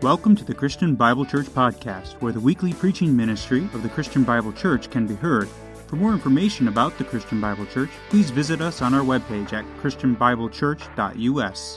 Welcome to the Christian Bible Church Podcast, where the weekly preaching ministry of the Christian Bible Church can be heard. For more information about the Christian Bible Church, please visit us on our webpage at christianbiblechurch.us.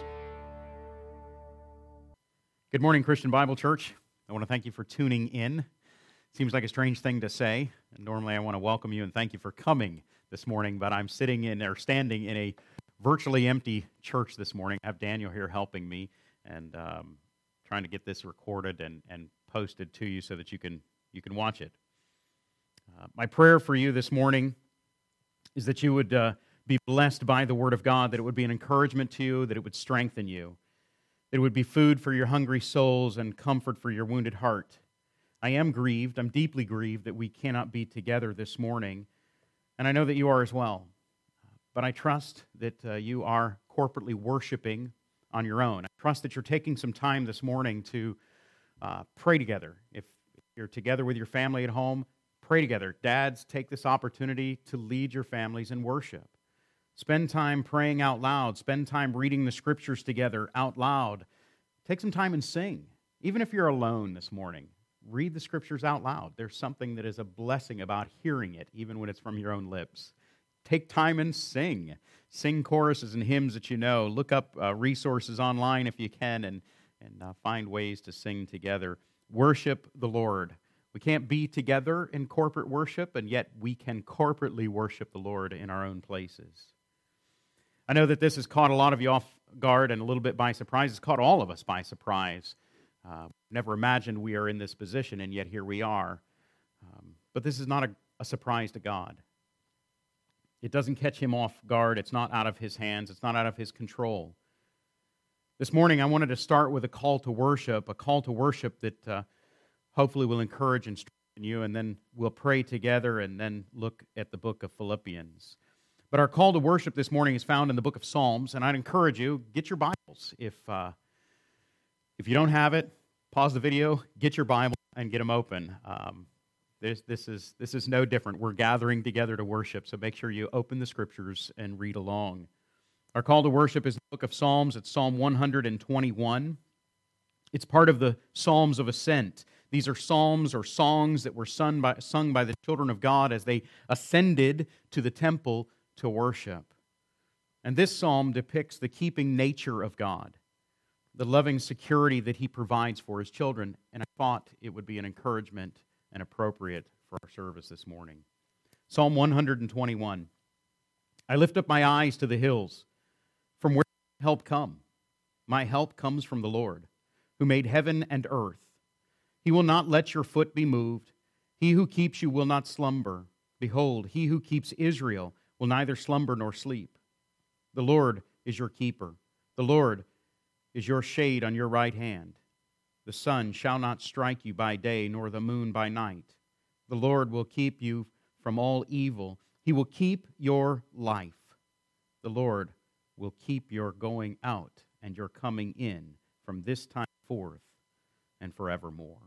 Good morning, Christian Bible Church. I want to thank you for tuning in. Seems like a strange thing to say, and normally I want to welcome you and thank you for coming this morning, but I'm standing in a virtually empty church this morning. I have Daniel here helping me, and trying to get this recorded and posted to you so that you can watch it. My prayer for you this morning is that you would be blessed by the Word of God, that it would be an encouragement to you, that it would strengthen you, that it would be food for your hungry souls and comfort for your wounded heart. I am grieved, I'm deeply grieved that we cannot be together this morning, and I know that you are as well. But I trust that you are corporately worshiping on your own. I trust that you're taking some time this morning to pray together. If you're together with your family at home, pray together. Dads, take this opportunity to lead your families in worship. Spend time praying out loud. Spend time reading the Scriptures together out loud. Take some time and sing. Even if you're alone this morning, read the Scriptures out loud. There's something that is a blessing about hearing it, even when it's from your own lips. Take time and sing. Sing choruses and hymns that you know. Look up resources online if you can and find ways to sing together. Worship the Lord. We can't be together in corporate worship, and yet we can corporately worship the Lord in our own places. I know that this has caught a lot of you off guard and a little bit by surprise. It's caught all of us by surprise. Never imagined we are in this position, and yet here we are. But this is not a surprise to God. It doesn't catch him off guard. It's not out of his hands. It's not out of his control. This morning, I wanted to start with a call to worship that hopefully will encourage and strengthen you, and then we'll pray together and then look at the book of Philippians. But our call to worship this morning is found in the book of Psalms, and I'd encourage you, get your Bibles. If you don't have it, pause the video, get your Bible, and get them open. This is no different. We're gathering together to worship, so make sure you open the Scriptures and read along. Our call to worship is the book of Psalms. It's Psalm 121. It's part of the Psalms of Ascent. These are psalms or songs that were sung by the children of God as they ascended to the temple to worship. And this psalm depicts the keeping nature of God, the loving security that He provides for His children, and I thought it would be an encouragement and appropriate for our service this morning. Psalm 121. I lift up my eyes to the hills. From where does help come? My help comes from the Lord, who made heaven and earth. He will not let your foot be moved. He who keeps you will not slumber. Behold, he who keeps Israel will neither slumber nor sleep. The Lord is your keeper. The Lord is your shade on your right hand. The sun shall not strike you by day, nor the moon by night. The Lord will keep you from all evil. He will keep your life. The Lord will keep your going out and your coming in from this time forth and forevermore.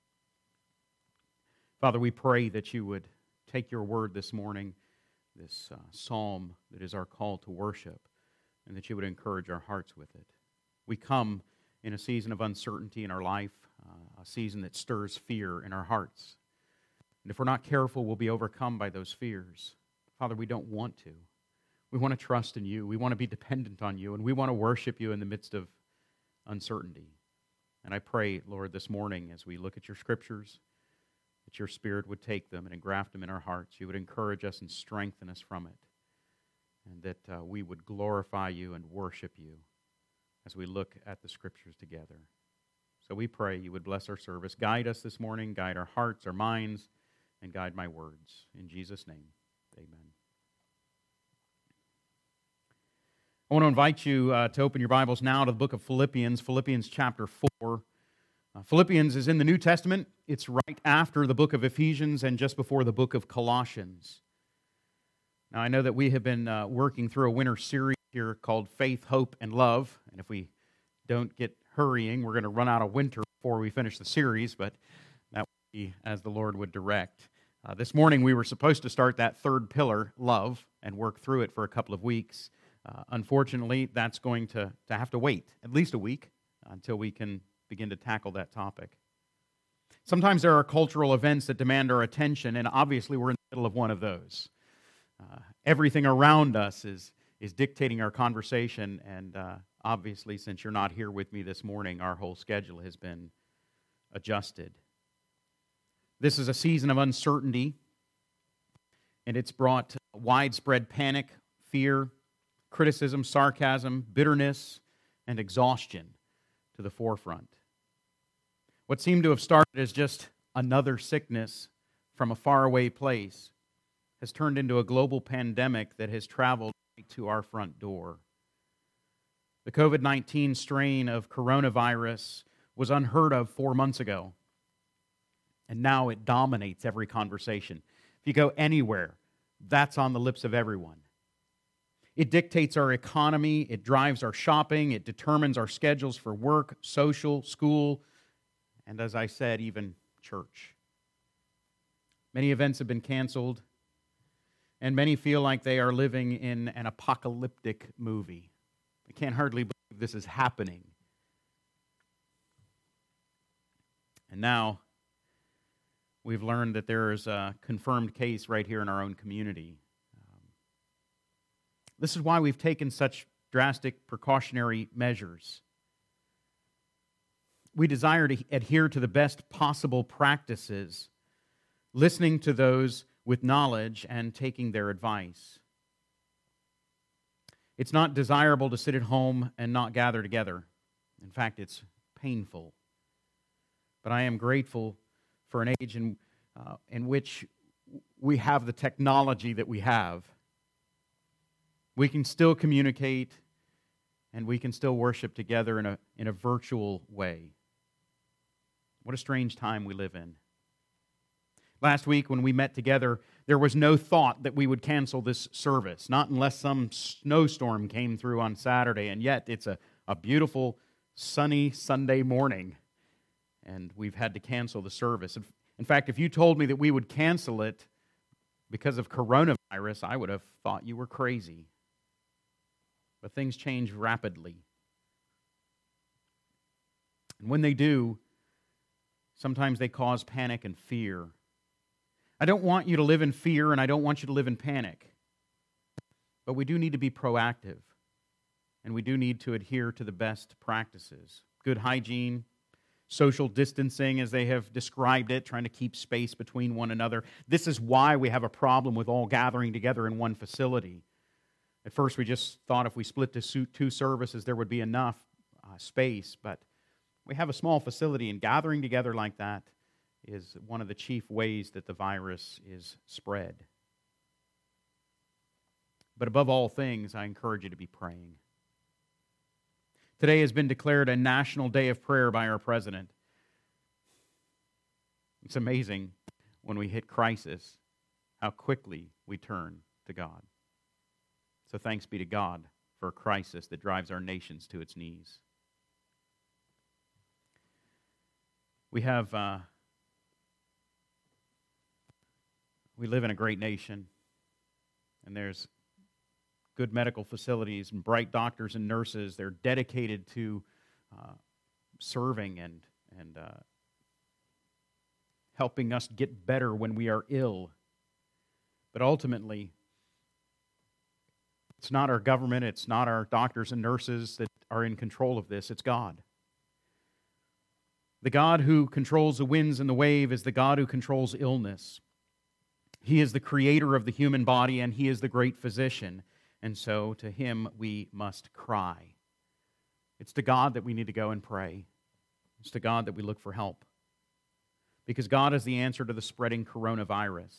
Father, we pray that you would take your word this morning, this psalm that is our call to worship, and that you would encourage our hearts with it. We come in a season of uncertainty in our life, a season that stirs fear in our hearts. And if we're not careful, we'll be overcome by those fears. Father, we don't want to. We want to trust in you. We want to be dependent on you, and we want to worship you in the midst of uncertainty. And I pray, Lord, this morning as we look at your Scriptures, that your Spirit would take them and engraft them in our hearts. You would encourage us and strengthen us from it, and that we would glorify you and worship you as we look at the Scriptures together. So we pray you would bless our service. Guide us this morning, guide our hearts, our minds, and guide my words. In Jesus' name, amen. I want to invite you to open your Bibles now to the book of Philippians, Philippians chapter 4. Philippians is in the New Testament. It's right after the book of Ephesians and just before the book of Colossians. Now, I know that we have been working through a winter series here called Faith, Hope, and Love. And if we don't get hurrying, we're going to run out of winter before we finish the series, but that would be as the Lord would direct. This morning we were supposed to start that third pillar, love, and work through it for a couple of weeks. Unfortunately, that's going to have to wait at least a week until we can begin to tackle that topic. Sometimes there are cultural events that demand our attention, and obviously we're in the middle of one of those. Everything around us is dictating our conversation, and obviously, since you're not here with me this morning, our whole schedule has been adjusted. This is a season of uncertainty, and it's brought widespread panic, fear, criticism, sarcasm, bitterness, and exhaustion to the forefront. What seemed to have started as just another sickness from a faraway place has turned into a global pandemic that has traveled right to our front door. The COVID-19 strain of coronavirus was unheard of 4 months ago, and now it dominates every conversation. If you go anywhere, that's on the lips of everyone. It dictates our economy, it drives our shopping, it determines our schedules for work, social, school, and as I said, even church. Many events have been canceled, and many feel like they are living in an apocalyptic movie. I can't hardly believe this is happening. And now, we've learned that there is a confirmed case right here in our own community. This is why we've taken such drastic precautionary measures. We desire to adhere to the best possible practices, listening to those with knowledge and taking their advice. It's not desirable to sit at home and not gather together. In fact, it's painful. But I am grateful for an age in which we have the technology that we have. We can still communicate, and we can still worship together in a virtual way. What a strange time we live in. Last week when we met together, there was no thought that we would cancel this service, not unless some snowstorm came through on Saturday, and yet it's a beautiful, sunny Sunday morning, and we've had to cancel the service. In fact, if you told me that we would cancel it because of coronavirus, I would have thought you were crazy. But things change rapidly. And when they do, sometimes they cause panic and fear. I don't want you to live in fear, and I don't want you to live in panic. But we do need to be proactive, and we do need to adhere to the best practices. Good hygiene, social distancing, as they have described it, trying to keep space between one another. This is why we have a problem with all gathering together in one facility. At first, we just thought if we split to two services, there would be enough space, but we have a small facility, and gathering together like that is one of the chief ways that the virus is spread. But above all things, I encourage you to be praying. Today has been declared a national day of prayer by our president. It's amazing when we hit crisis how quickly we turn to God. So thanks be to God for a crisis that drives our nations to its knees. We live in a great nation, and there's good medical facilities and bright doctors and nurses. They're dedicated to serving and helping us get better when we are ill. But ultimately, it's not our government, it's not our doctors and nurses that are in control of this, it's God. The God who controls the winds and the wave is the God who controls illness. He is the creator of the human body, and He is the great physician. And so to Him we must cry. It's to God that we need to go and pray. It's to God that we look for help. Because God is the answer to the spreading coronavirus.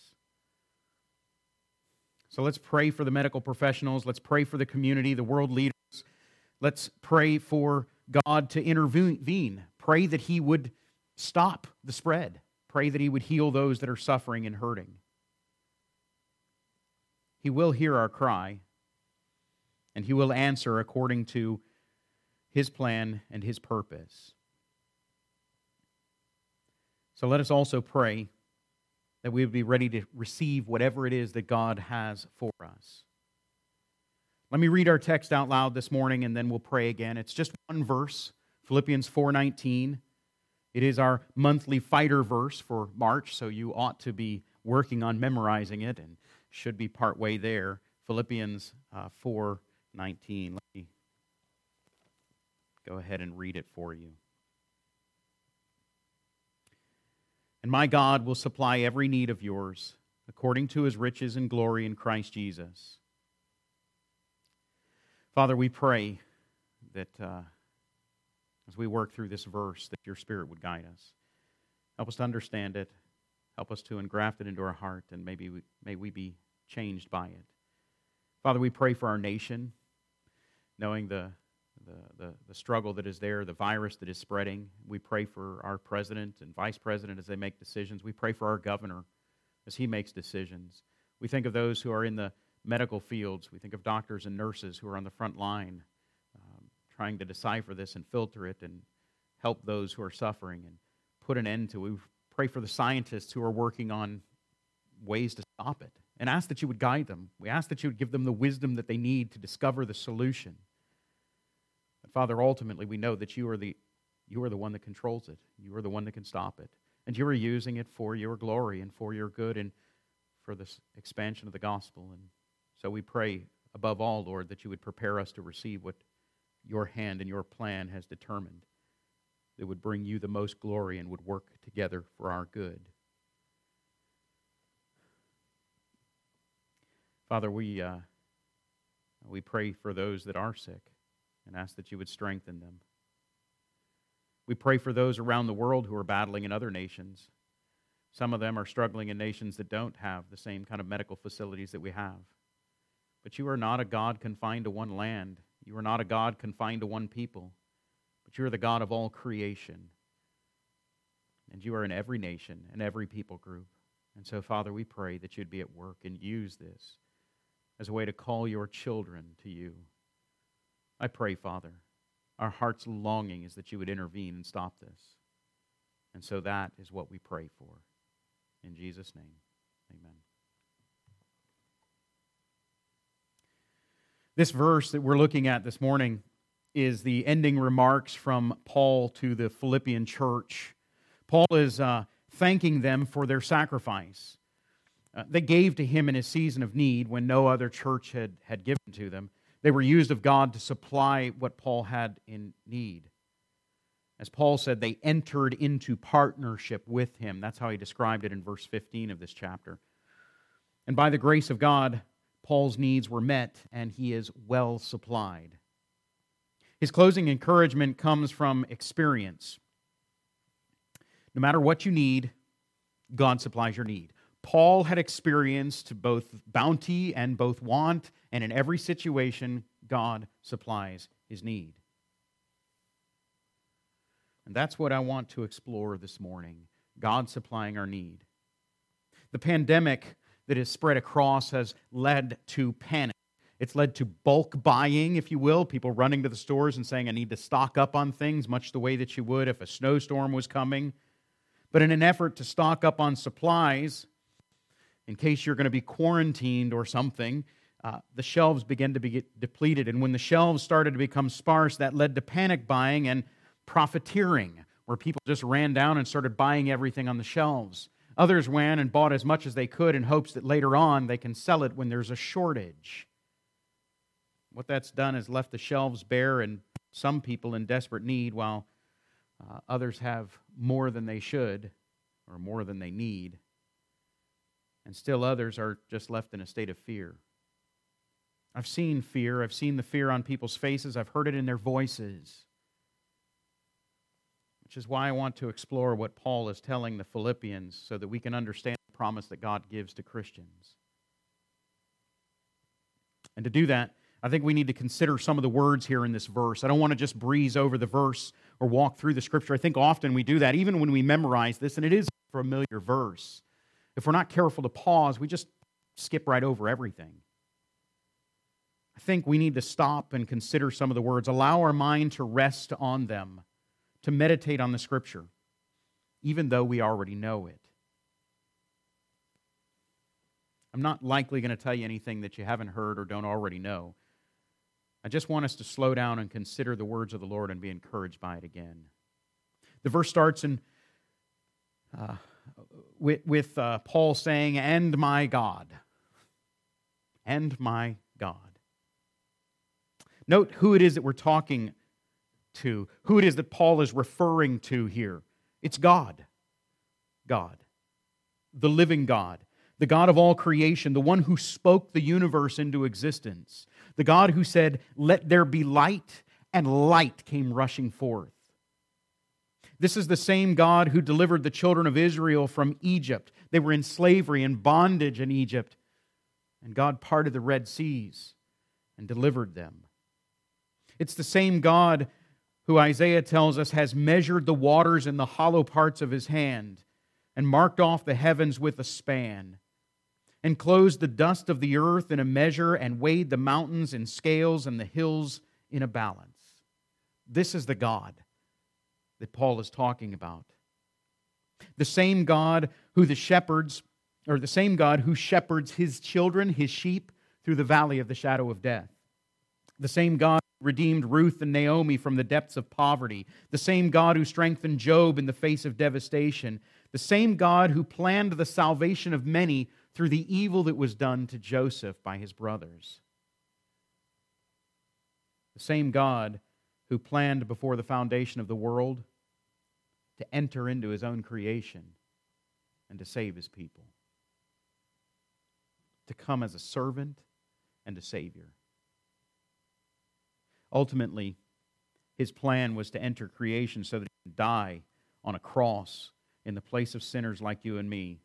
So let's pray for the medical professionals. Let's pray for the community, the world leaders. Let's pray for God to intervene. Pray that He would stop the spread. Pray that He would heal those that are suffering and hurting. He will hear our cry, and He will answer according to His plan and His purpose. So let us also pray that we would be ready to receive whatever it is that God has for us. Let me read our text out loud this morning, and then we'll pray again. It's just one verse, Philippians 4:19. It is our monthly fighter verse for March, so you ought to be working on memorizing it and should be partway there. Philippians 4:19. Let me go ahead and read it for you. And my God will supply every need of yours according to his riches and glory in Christ Jesus. Father, we pray that as we work through this verse, that your Spirit would guide us. Help us to understand it. Help us to engraft it into our heart, and may we be changed by it. Father, we pray for our nation, knowing the struggle that is there, the virus that is spreading. We pray for our president and vice president as they make decisions. We pray for our governor as he makes decisions. We think of those who are in the medical fields. We think of doctors and nurses who are on the front line trying to decipher this and filter it and help those who are suffering and put an end to it. We pray for the scientists who are working on ways to stop it and ask that you would guide them. We ask that you would give them the wisdom that they need to discover the solution. But Father, ultimately we know that you are the one that controls it. You are the one that can stop it. And you are using it for your glory and for your good and for this expansion of the gospel. And so we pray above all, Lord, that you would prepare us to receive what your hand and your plan has determined, that would bring you the most glory and would work together for our good. Father, we pray for those that are sick and ask that you would strengthen them. We pray for those around the world who are battling in other nations. Some of them are struggling in nations that don't have the same kind of medical facilities that we have. But you are not a God confined to one land. You are not a God confined to one people. But you are the God of all creation. And you are in every nation and every people group. And so, Father, we pray that you'd be at work and use this as a way to call your children to you. I pray, Father, our heart's longing is that you would intervene and stop this. And so that is what we pray for. In Jesus' name, amen. This verse that we're looking at this morning is the ending remarks from Paul to the Philippian church. Paul is thanking them for their sacrifice. They gave to him in his season of need when no other church had given to them. They were used of God to supply what Paul had in need. As Paul said, they entered into partnership with him. That's how he described it in verse 15 of this chapter. And by the grace of God, Paul's needs were met, and he is well supplied. His closing encouragement comes from experience. No matter what you need, God supplies your need. Paul had experienced both bounty and both want, and in every situation, God supplies his need. And that's what I want to explore this morning, God supplying our need. The pandemic that has spread across has led to panic. It's led to bulk buying, if you will, people running to the stores and saying, I need to stock up on things, much the way that you would if a snowstorm was coming. But in an effort to stock up on supplies, in case you're going to be quarantined or something, the shelves began to be depleted. And when the shelves started to become sparse, that led to panic buying and profiteering, where people just ran down and started buying everything on the shelves. Others went and bought as much as they could in hopes that later on they can sell it when there's a shortage. What that's done is left the shelves bare and some people in desperate need, while others have more than they should or more than they need. And still others are just left in a state of fear. I've seen fear. I've seen the fear on people's faces. I've heard it in their voices. Which is why I want to explore what Paul is telling the Philippians so that we can understand the promise that God gives to Christians. And to do that, I think we need to consider some of the words here in this verse. I don't want to just breeze over the verse or walk through the Scripture. I think often we do that, even when we memorize this, and it is a familiar verse. If we're not careful to pause, we just skip right over everything. I think we need to stop and consider some of the words, allow our mind to rest on them, to meditate on the Scripture, even though we already know it. I'm not likely going to tell you anything that you haven't heard or don't already know. I just want us to slow down and consider the words of the Lord and be encouraged by it again. The verse starts with Paul saying, "And my God." And my God. Note who it is that we're talking to, who it is that Paul is referring to here. It's God. God. The living God. The God of all creation, the one who spoke the universe into existence. The God who said, "Let there be light," and light came rushing forth. This is the same God who delivered the children of Israel from Egypt. They were in slavery and bondage in Egypt. And God parted the Red Seas and delivered them. It's the same God who Isaiah tells us has measured the waters in the hollow parts of His hand and marked off the heavens with a span, and closed the dust of the earth in a measure and weighed the mountains in scales and the hills in a balance. This is the God that Paul is talking about. The same God who the same God who shepherds His children, His sheep, through the valley of the shadow of death. The same God who redeemed Ruth and Naomi from the depths of poverty. The same God who strengthened Job in the face of devastation. The same God who planned the salvation of many through the evil that was done to Joseph by his brothers. The same God who planned before the foundation of the world to enter into His own creation and to save His people. To come as a servant and a Savior. Ultimately, His plan was to enter creation so that He could die on a cross in the place of sinners like you and me,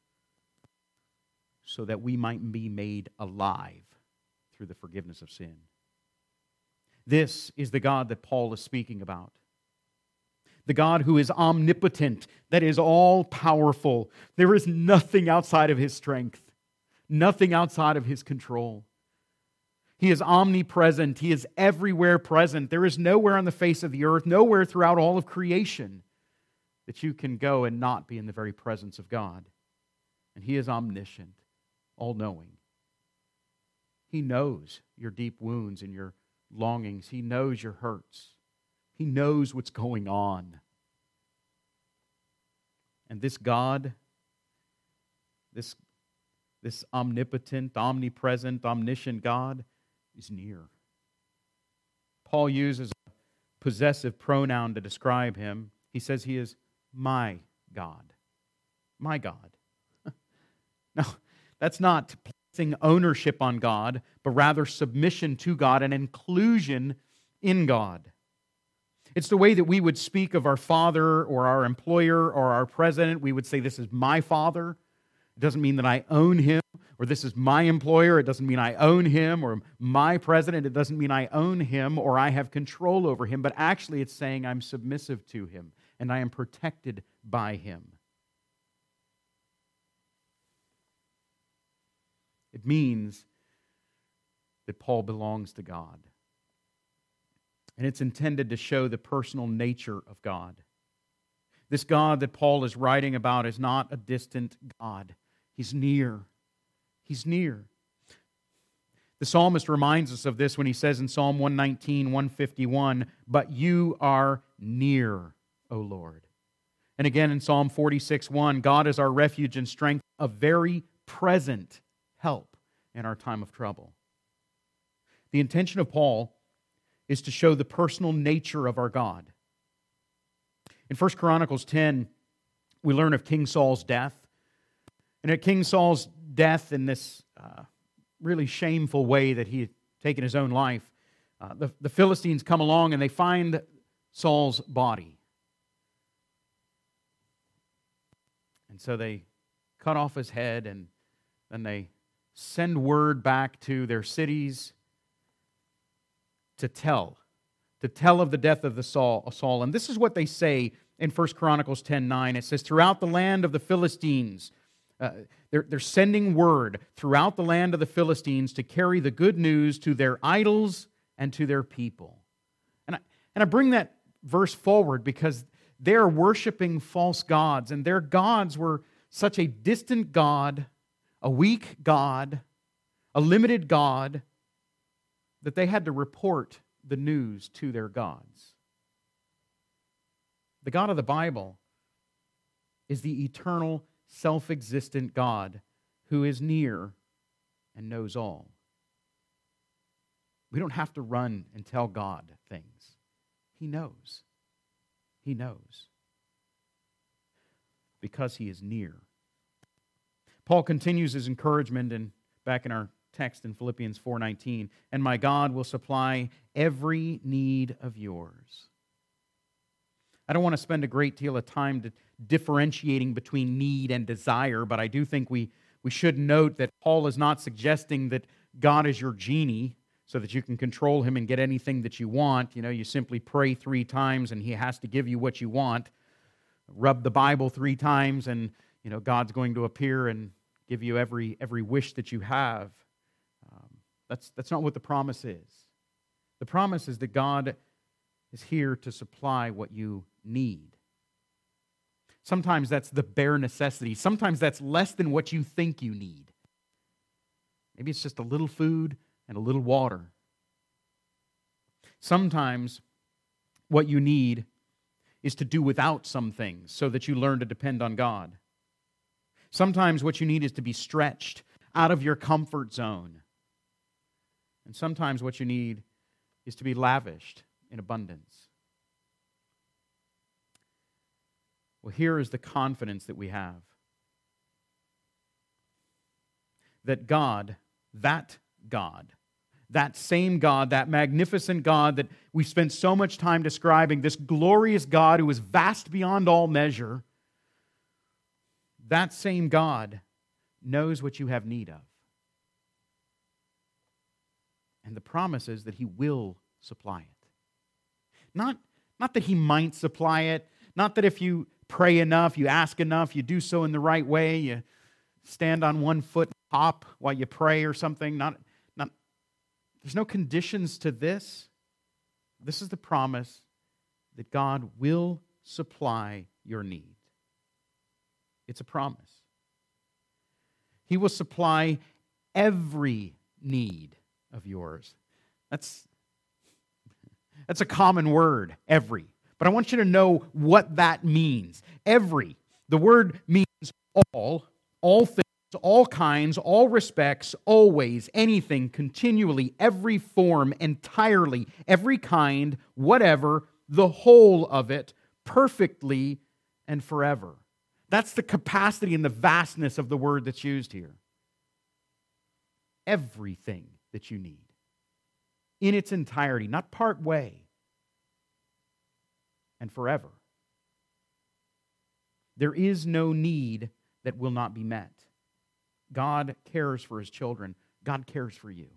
so that we might be made alive through the forgiveness of sin. This is the God that Paul is speaking about. The God who is omnipotent, that is all-powerful. There is nothing outside of His strength. Nothing outside of His control. He is omnipresent. He is everywhere present. There is nowhere on the face of the earth, nowhere throughout all of creation, that you can go and not be in the very presence of God. And He is omniscient, all-knowing. He knows your deep wounds and your longings. He knows your hurts. He knows what's going on. And this God, this omnipotent, omnipresent, omniscient God is near. Paul uses a possessive pronoun to describe Him. He says He is my God. My God. Now, that's not placing ownership on God, but rather submission to God and inclusion in God. It's the way that we would speak of our father or our employer or our president. We would say, "This is my father." It doesn't mean that I own him. Or "This is my employer." It doesn't mean I own him. Or "my president." It doesn't mean I own him or I have control over him. But actually it's saying I'm submissive to him and I am protected by him. It means that Paul belongs to God. And it's intended to show the personal nature of God. This God that Paul is writing about is not a distant God. He's near. He's near. The psalmist reminds us of this when he says in Psalm 119, 151, "But you are near, O Lord." And again in Psalm 46:1, "God is our refuge and strength, a very present help in our time of trouble." The intention of Paul is to show the personal nature of our God. In 1 Chronicles 10, we learn of King Saul's death. And at King Saul's death, in this really shameful way that he had taken his own life, the Philistines come along and they find Saul's body. And so they cut off his head, and then they send word back to their cities to tell of the death of Saul. And this is what they say in 1 Chronicles 10:9. It says, "Throughout the land of the Philistines," they're sending word throughout the land of the Philistines to carry the good news to their idols and to their people. And I bring that verse forward because they're worshiping false gods, and their gods were such a distant God, a weak God, a limited God, that they had to report the news to their gods. The God of the Bible is the eternal, self-existent God who is near and knows all. We don't have to run and tell God things. He knows. He knows. Because He is near. Paul continues his encouragement back in our text in Philippians 4:19, and my God will supply every need of yours. I don't want to spend a great deal of time differentiating between need and desire, but I do think we should note that Paul is not suggesting that God is your genie so that you can control Him and get anything that you want. You simply pray 3 times and He has to give you what you want. Rub the Bible 3 times and God's going to appear and give you every wish that you have. That's not what the promise is. The promise is that God is here to supply what you need. Sometimes that's the bare necessity. Sometimes that's less than what you think you need. Maybe it's just a little food and a little water. Sometimes what you need is to do without some things so that you learn to depend on God. Sometimes what you need is to be stretched out of your comfort zone. And sometimes what you need is to be lavished in abundance. Well, here is the confidence that we have. That God, that same God, that magnificent God that we spent so much time describing, this glorious God who is vast beyond all measure, that same God knows what you have need of. And the promise is that He will supply it. Not that He might supply it, not that if you pray enough, you ask enough, you do so in the right way, you stand on one foot and hop while you pray or something. There's no conditions to this. This is the promise that God will supply your need. It's a promise. He will supply every need of yours. That's a common word, every. But I want you to know what that means. Every. The word means all things, all kinds, all respects, always, anything, continually, every form, entirely, every kind, whatever, the whole of it, perfectly and forever. That's the capacity and the vastness of the word that's used here. Everything that you need in its entirety, not part way, and forever. There is no need that will not be met. God cares for His children. God cares for you.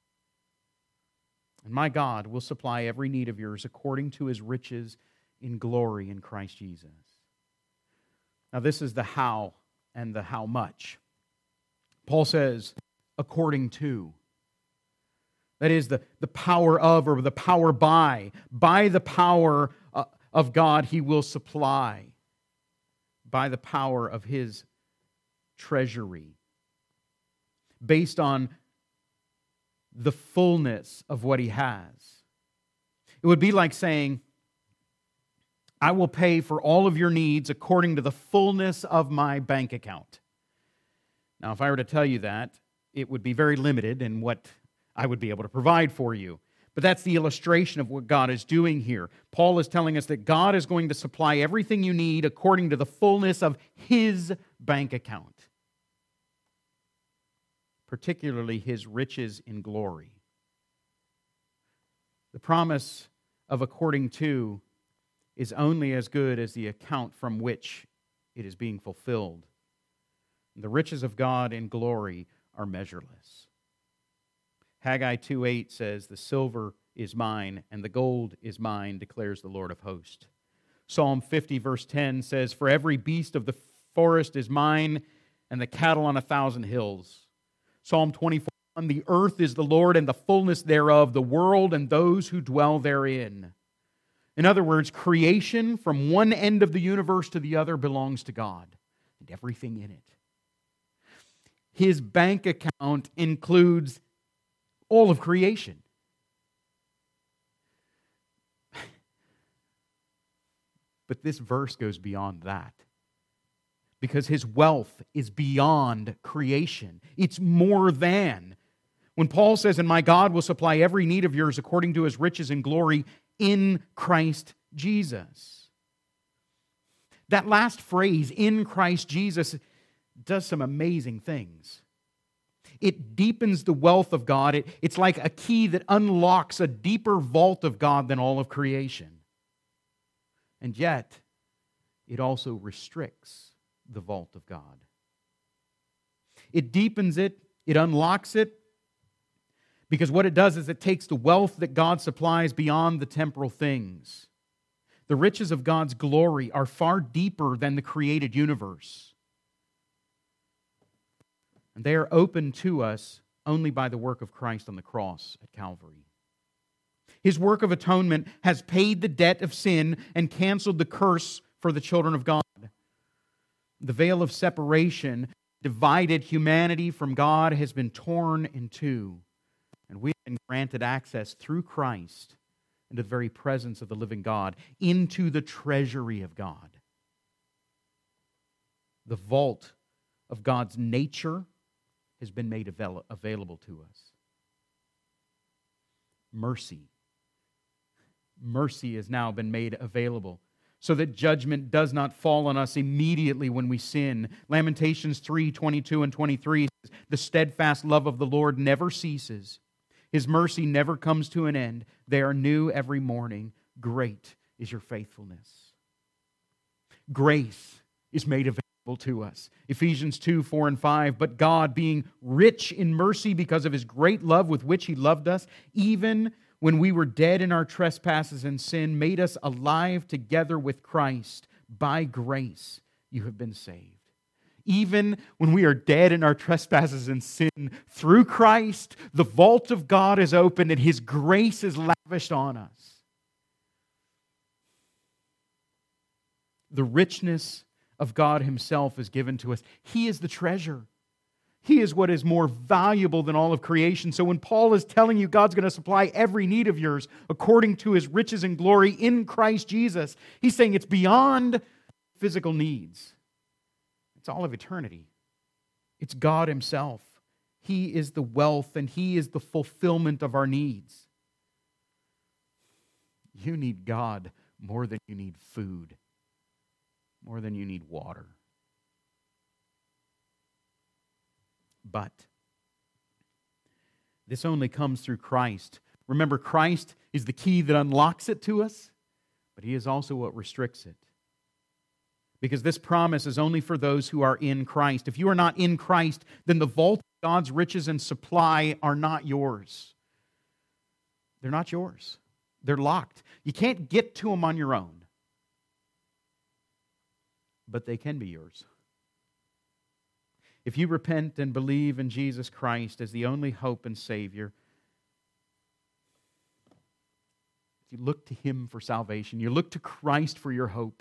And my God will supply every need of yours according to His riches in glory in Christ Jesus. Now this is the how and the how much. Paul says, according to. That is the power of or the power by. By the power of God, He will supply. By the power of His treasury. Based on the fullness of what He has. It would be like saying, I will pay for all of your needs according to the fullness of my bank account. Now, if I were to tell you that, it would be very limited in what I would be able to provide for you. But that's the illustration of what God is doing here. Paul is telling us that God is going to supply everything you need according to the fullness of His bank account. Particularly His riches in glory. The promise of according to is only as good as the account from which it is being fulfilled. The riches of God in glory are measureless. Haggai 2:8 says, the silver is mine and the gold is mine, declares the Lord of hosts. Psalm 50 verse 10 says, for every beast of the forest is mine and the cattle on 1,000 hills. Psalm 24, the earth is the Lord and the fullness thereof, the world and those who dwell therein. In other words, creation from one end of the universe to the other belongs to God and everything in it. His bank account includes all of creation. But this verse goes beyond that. Because His wealth is beyond creation. It's more than. When Paul says, "And my God will supply every need of yours according to His riches and glory in Christ Jesus." That last phrase, "in Christ Jesus," does some amazing things. It deepens the wealth of God. It's like a key that unlocks a deeper vault of God than all of creation. And yet, it also restricts the vault of God. It deepens it, it unlocks it, because what it does is it takes the wealth that God supplies beyond the temporal things. The riches of God's glory are far deeper than the created universe. And they are open to us only by the work of Christ on the cross at Calvary. His work of atonement has paid the debt of sin and canceled the curse for the children of God. The veil of separation divided humanity from God has been torn in two, and we have been granted access through Christ into the very presence of the living God, into the treasury of God. The vault of God's nature has been made available to us. Mercy. Mercy has now been made available so that judgment does not fall on us immediately when we sin. Lamentations 3:22 and 23 says, "The steadfast love of the Lord never ceases. His mercy never comes to an end. They are new every morning. Great is your faithfulness." Grace is made available to us. Ephesians 2:4 and 5, "But God, being rich in mercy because of His great love with which He loved us, even when we were dead in our trespasses and sin, made us alive together with Christ. By grace you have been saved." Even when we are dead in our trespasses and sin, through Christ, the vault of God is opened and His grace is lavished on us. The richness of God Himself is given to us. He is the treasure. He is what is more valuable than all of creation. So when Paul is telling you God's going to supply every need of yours according to His riches and glory in Christ Jesus, he's saying it's beyond physical needs. It's all of eternity. It's God Himself. He is the wealth and He is the fulfillment of our needs. You need God more than you need food, more than you need water. But this only comes through Christ. Remember, Christ is the key that unlocks it to us, but He is also what restricts it. Because this promise is only for those who are in Christ. If you are not in Christ, then the vault of God's riches and supply are not yours. They're not yours. They're locked. You can't get to them on your own. But they can be yours. If you repent and believe in Jesus Christ as the only hope and Savior, if you look to Him for salvation, you look to Christ for your hope,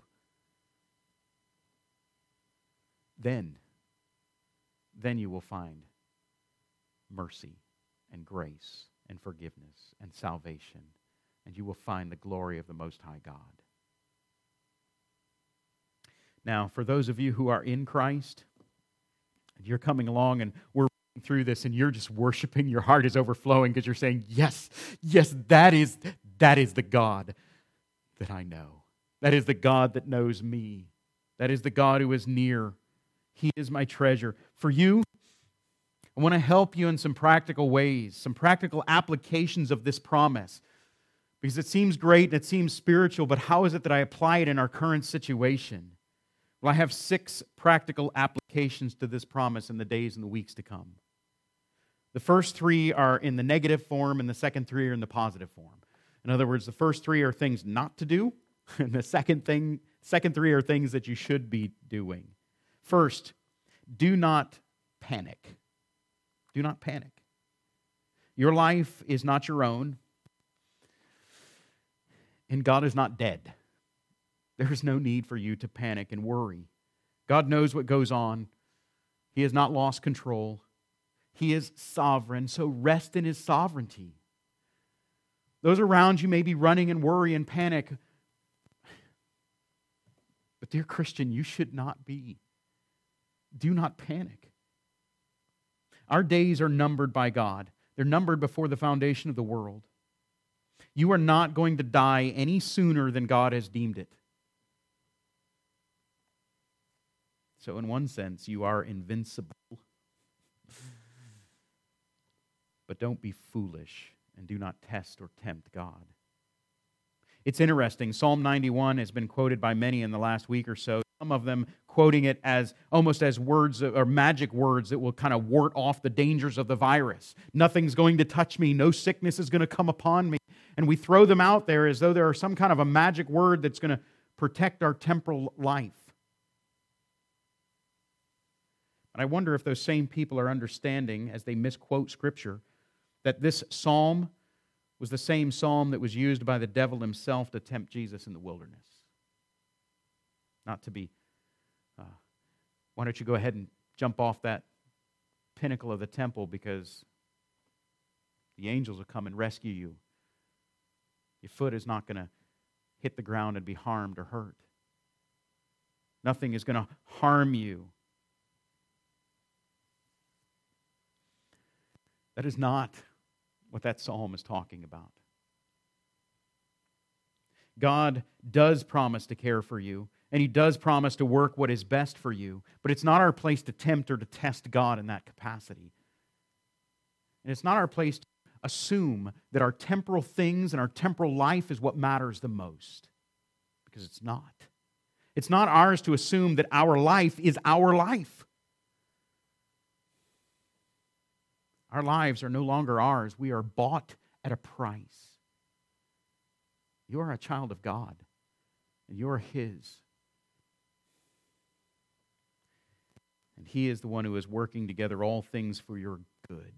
then you will find mercy and grace and forgiveness and salvation, and you will find the glory of the Most High God. Now, for those of you who are in Christ, and you're coming along and we're reading through this and you're just worshiping, your heart is overflowing because you're saying, yes, that is the God that I know. That is the God that knows me. That is the God who is near. He is my treasure. For you, I want to help you in some practical ways, some practical applications of this promise. Because it seems great and it seems spiritual, but how is it that I apply it in our current situation? Well, I have 6 practical applications to this promise in the days and the weeks to come. The first 3 are in the negative form, and the second 3 are in the positive form. In other words, the first 3 are things not to do, and the second 3 are things that you should be doing. First, do not panic. Do not panic. Your life is not your own, and God is not dead. There is no need for you to panic and worry. God knows what goes on. He has not lost control. He is sovereign, so rest in His sovereignty. Those around you may be running and worry and panic. Dear Christian, you should not be. Do not panic. Our days are numbered by God. They're numbered before the foundation of the world. You are not going to die any sooner than God has deemed it. So in one sense, you are invincible. But don't be foolish and do not test or tempt God. It's interesting. Psalm 91 has been quoted by many in the last week or so. Some of them quoting it as almost as words or magic words that will kind of ward off the dangers of the virus. Nothing's going to touch me. No sickness is going to come upon me. And we throw them out there as though they are some kind of a magic word that's going to protect our temporal life. And I wonder if those same people are understanding, as they misquote Scripture, that this psalm was the same psalm that was used by the devil himself to tempt Jesus in the wilderness. Not to be, why don't you go ahead and jump off that pinnacle of the temple because the angels will come and rescue you. Your foot is not going to hit the ground and be harmed or hurt. Nothing is going to harm you. That is not what that psalm is talking about. God does promise to care for you, and He does promise to work what is best for you, but it's not our place to tempt or to test God in that capacity. And it's not our place to assume that our temporal things and our temporal life is what matters the most, because it's not. It's not ours to assume that our life is our life. Our lives are no longer ours. We are bought at a price. You are a child of God, and you are His. And He is the one who is working together all things for your good.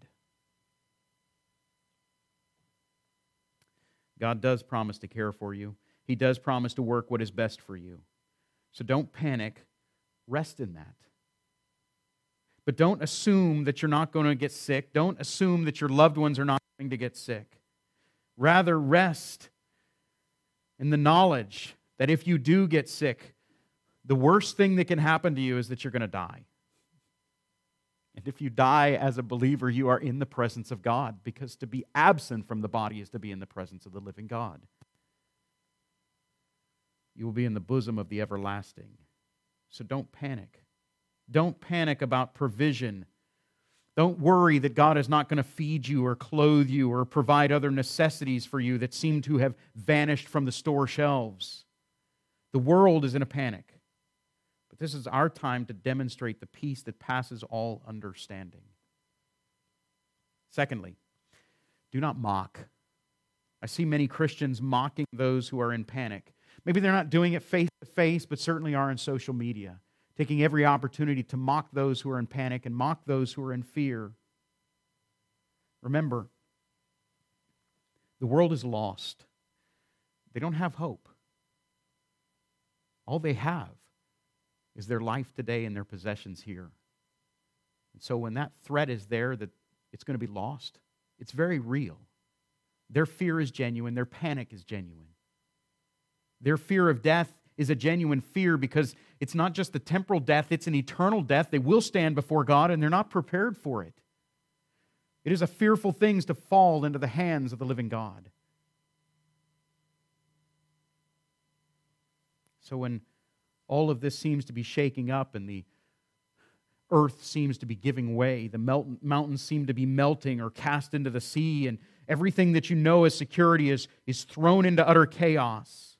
God does promise to care for you. He does promise to work what is best for you. So don't panic. Rest in that. But don't assume that you're not going to get sick. Don't assume that your loved ones are not going to get sick. Rather, rest in the knowledge that if you do get sick, the worst thing that can happen to you is that you're going to die. And if you die as a believer, you are in the presence of God, because to be absent from the body is to be in the presence of the living God. You will be in the bosom of the everlasting. So don't panic. Don't panic about provision. Don't worry that God is not going to feed you or clothe you or provide other necessities for you that seem to have vanished from the store shelves. The world is in a panic. But this is our time to demonstrate the peace that passes all understanding. Secondly, do not mock. I see many Christians mocking those who are in panic. Maybe they're not doing it face to face, but certainly are on social media, taking every opportunity to mock those who are in panic and mock those who are in fear. Remember, the world is lost. They don't have hope. All they have is their life today and their possessions here. And so when that threat is there that it's going to be lost, it's very real. Their fear is genuine. Their panic is genuine. Their fear of death is a genuine fear because it's not just the temporal death, it's an eternal death. They will stand before God and they're not prepared for it. It is a fearful thing to fall into the hands of the living God. So when all of this seems to be shaking up and the earth seems to be giving way, the mountains seem to be melting or cast into the sea, and everything that you know as security is thrown into utter chaos.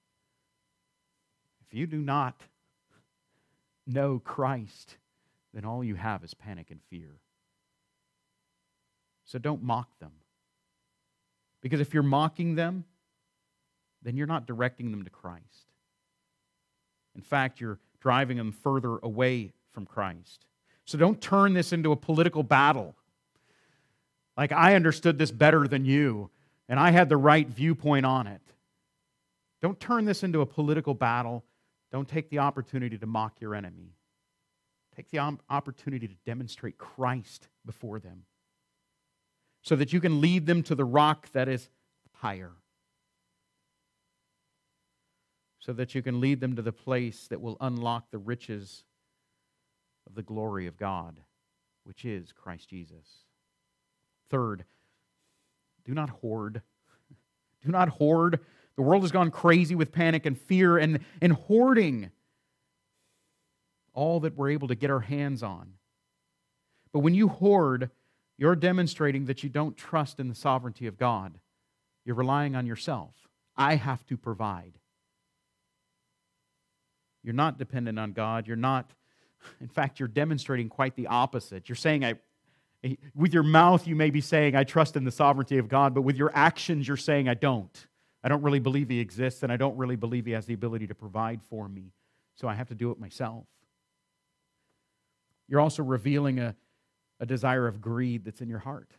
If you do not know Christ, then all you have is panic and fear. So don't mock them. Because if you're mocking them, then you're not directing them to Christ. In fact, you're driving them further away from Christ. So don't turn this into a political battle. Like, I understood this better than you, and I had the right viewpoint on it. Don't turn this into a political battle. Don't take the opportunity to mock your enemy. Take the opportunity to demonstrate Christ before them so that you can lead them to the rock that is higher. so that you can lead them to the place that will unlock the riches of the glory of God, which is Christ Jesus. Third, do not hoard. Do not hoard. The world has gone crazy with panic and fear and hoarding all that we're able to get our hands on. But when you hoard, you're demonstrating that you don't trust in the sovereignty of God. You're relying on yourself. I have to provide. You're not dependent on God. You're not, in fact, you're demonstrating quite the opposite. You're saying, with your mouth you may be saying, I trust in the sovereignty of God, but with your actions you're saying, I don't. I don't really believe He exists, and I don't really believe He has the ability to provide for me, so I have to do it myself. You're also revealing a desire of greed that's in your heart.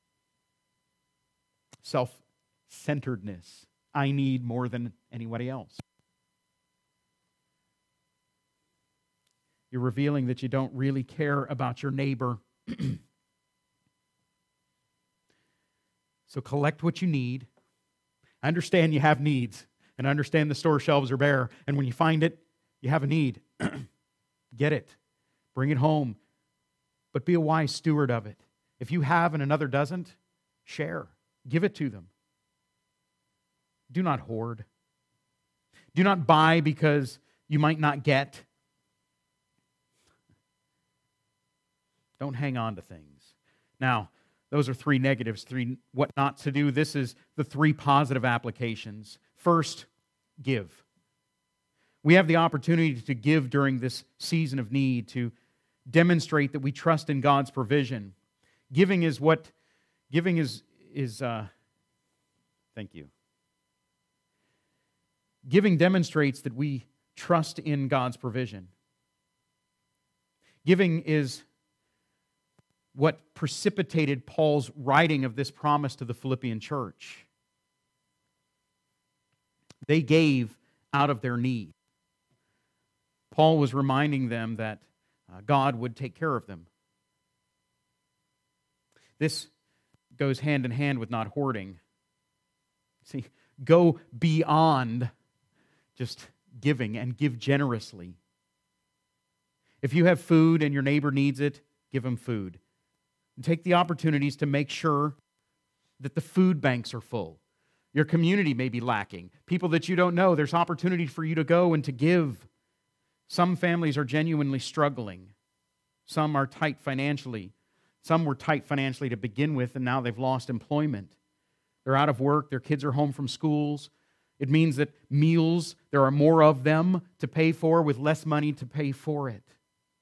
Self-centeredness. I need more than anybody else. You're revealing that you don't really care about your neighbor. So collect what you need. I understand you have needs, and I understand the store shelves are bare, and when you find it, you have a need. Get it. Bring it home. But be a wise steward of it. If you have and another doesn't, share. Give it to them. Do not hoard. Do not buy because you might not get. Don't hang on to things. Now, those are three negatives, three what not to do. This is the three positive applications. First, give. We have the opportunity to give during this season of need, to demonstrate that we trust in God's provision. Giving is thank you. Giving demonstrates that we trust in God's provision. Giving is what precipitated Paul's writing of this promise to the Philippian church. They gave out of their need. Paul was reminding them that God would take care of them. This goes hand in hand with not hoarding. See, go beyond just giving and give generously. If you have food and your neighbor needs it, give him food. And take the opportunities to make sure that the food banks are full. Your community may be lacking. People that you don't know, there's opportunity for you to go and to give. Some families are genuinely struggling. Some are tight financially. Some were tight financially to begin with, and now they've lost employment. They're out of work. Their kids are home from schools. It means that meals, there are more of them to pay for with less money to pay for it.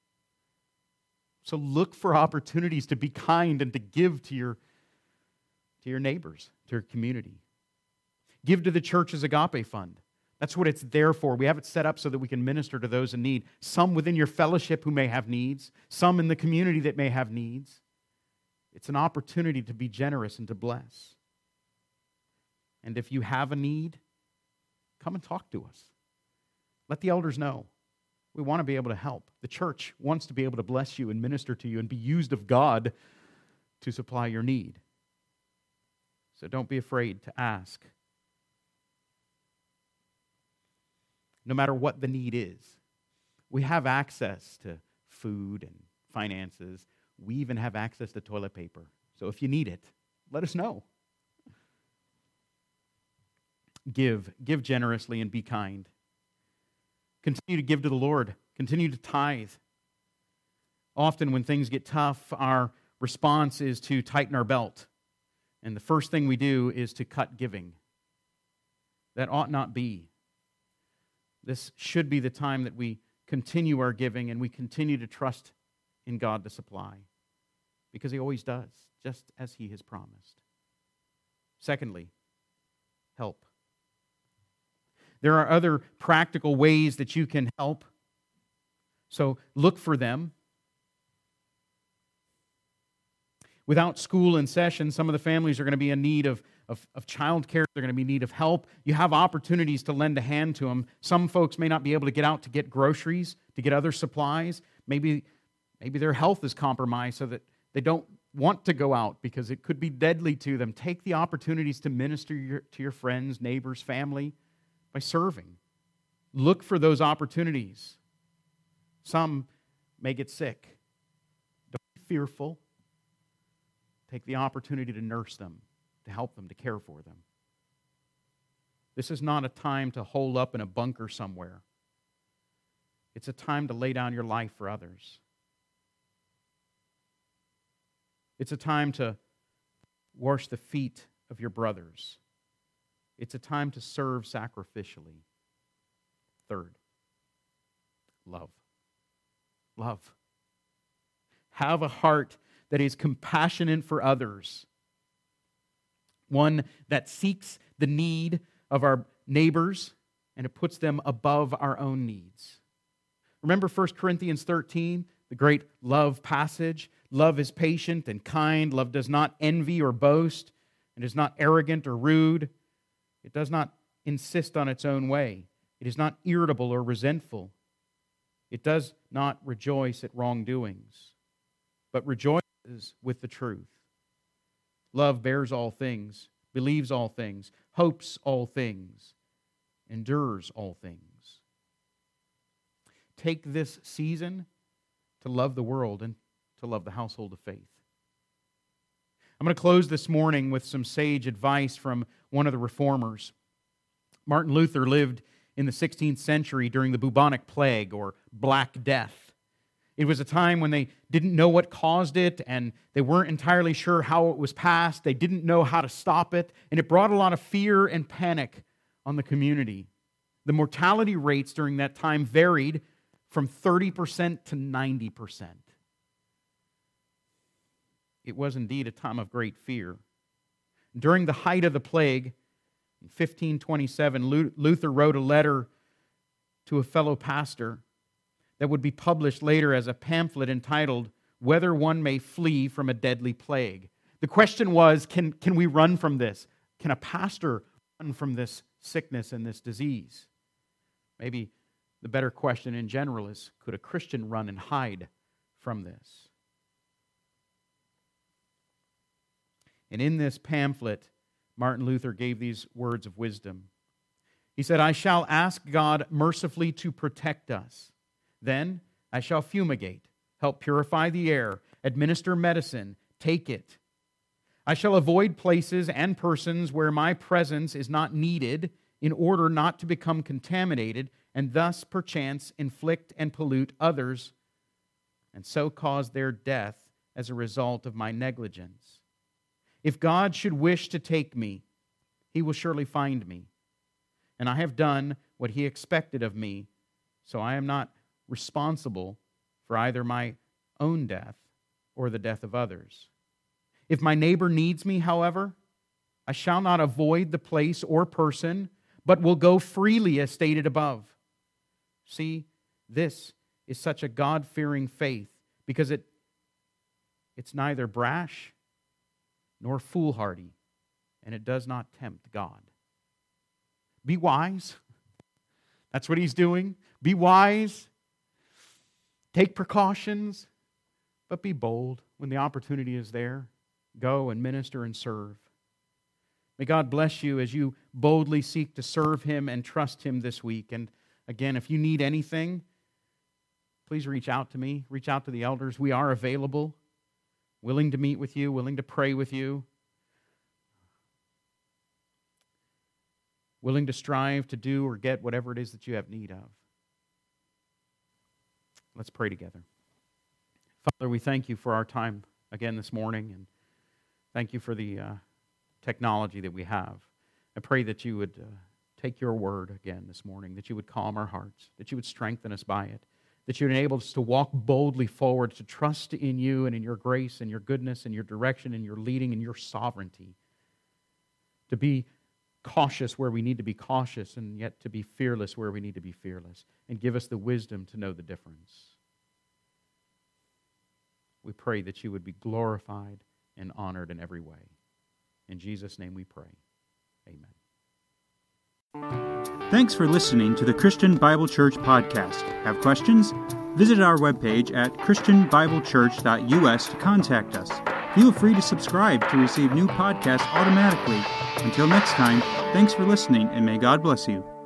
So look for opportunities to be kind and to give to your neighbors, to your community. Give to the church's Agape Fund. That's what it's there for. We have it set up so that we can minister to those in need. Some within your fellowship who may have needs. Some in the community that may have needs. It's an opportunity to be generous and to bless. And if you have a need, come and talk to us. Let the elders know. We want to be able to help. The church wants to be able to bless you and minister to you and be used of God to supply your need. So don't be afraid to ask. No matter what the need is. We have access to food and finances. We even have access to toilet paper. So if you need it, let us know. Give generously and be kind. Continue to give to the Lord. Continue to tithe. Often when things get tough, our response is to tighten our belt. And the first thing we do is to cut giving. That ought not be. This should be the time that we continue our giving and we continue to trust in God to supply. Because He always does, just as He has promised. Secondly, help. There are other practical ways that you can help. So look for them. Without school in session, some of the families are going to be in need of child care. They're going to be in need of help. You have opportunities to lend a hand to them. Some folks may not be able to get out to get groceries, to get other supplies. Maybe their health is compromised so that they don't want to go out because it could be deadly to them. Take the opportunities to minister to your friends, neighbors, family by serving. Look for those opportunities. Some may get sick. Don't be fearful. Take the opportunity to nurse them, to help them, to care for them. This is not a time to hole up in a bunker somewhere. It's a time to lay down your life for others. It's a time to wash the feet of your brothers. It's a time to serve sacrificially. Third, love. Love. Have a heart that is compassionate for others. One that seeks the need of our neighbors and it puts them above our own needs. Remember 1 Corinthians 13, the great love passage? Love is patient and kind. Love does not envy or boast and is not arrogant or rude. It does not insist on its own way. It is not irritable or resentful. It does not rejoice at wrongdoings, but rejoices with the truth. Love bears all things, believes all things, hopes all things, endures all things. Take this season to love the world and to love the household of faith. I'm going to close this morning with some sage advice from one of the reformers. Martin Luther lived in the 16th century during the bubonic plague or Black Death. It was a time when they didn't know what caused it and they weren't entirely sure how it was passed. They didn't know how to stop it, and it brought a lot of fear and panic on the community. The mortality rates during that time varied from 30% to 90%. It was indeed a time of great fear. During the height of the plague, in 1527, Luther wrote a letter to a fellow pastor that would be published later as a pamphlet entitled, "Whether One May Flee from a Deadly Plague." The question was, can we run from this? Can a pastor run from this sickness and this disease? Maybe the better question in general is, could a Christian run and hide from this? And in this pamphlet, Martin Luther gave these words of wisdom. He said, "I shall ask God mercifully to protect us. Then I shall fumigate, help purify the air, administer medicine, take it. I shall avoid places and persons where my presence is not needed in order not to become contaminated and thus perchance inflict and pollute others and so cause their death as a result of my negligence. If God should wish to take me, He will surely find me. And I have done what He expected of me, so I am not responsible for either my own death or the death of others. If my neighbor needs me, however, I shall not avoid the place or person, but will go freely as stated above." See, this is such a God-fearing faith because it's neither brash nor foolhardy, and it does not tempt God. Be wise. That's what he's doing. Be wise. Take precautions, but be bold. When the opportunity is there, go and minister and serve. May God bless you as you boldly seek to serve Him and trust Him this week. And again, if you need anything, please reach out to me. Reach out to the elders. We are available, willing to meet with you, willing to pray with you, willing to strive to do or get whatever it is that you have need of. Let's pray together. Father, we thank you for our time again this morning, and thank you for the technology that we have. I pray that you would take your word again this morning, that you would calm our hearts, that you would strengthen us by it, that you would enable us to walk boldly forward, to trust in you and in your grace and your goodness and your direction and your leading and your sovereignty, to be cautious where we need to be cautious and yet to be fearless where we need to be fearless, and give us the wisdom to know the difference. We pray that you would be glorified and honored in every way. In Jesus' name we pray. Amen. Thanks for listening to the Christian Bible Church podcast. Have questions? Visit our webpage at christianbiblechurch.us to contact us. Feel free to subscribe to receive new podcasts automatically. Until next time, thanks for listening, and may God bless you.